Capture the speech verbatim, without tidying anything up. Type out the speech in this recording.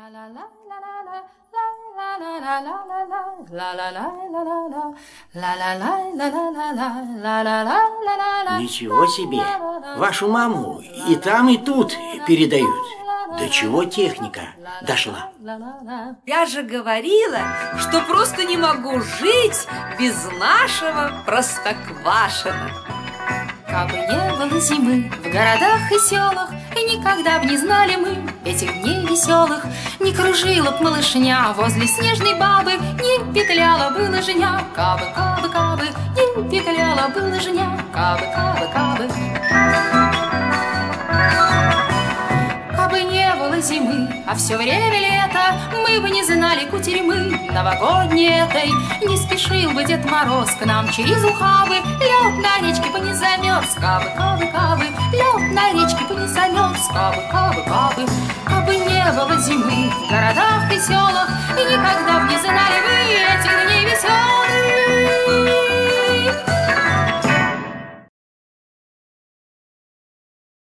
Ничего себе! Вашу маму и там, и тут передают. До чего техника дошла? Я же говорила, что просто не могу жить без нашего Простоквашино. Кабы не было зимы в городах и селах, и никогда б не знали мы этих дней веселых, не кружила б малышня возле снежной бабы, не петляла бы лыжня. Кабы, кабы, кабы, не петляла бы лыжня. Кабы, кабы, кабы. Кабы не было зимы, а все время лето, мы бы не знали кутерьмы новогодней этой. Не спешил бы Дед Мороз к нам через ухабы, лед на речке бы не замерз. Кабы, кабы, кабы, лед на речке бы не замерз. Кабы, кабы, кабы. Кабы не было зимы в городах и селах, и никогда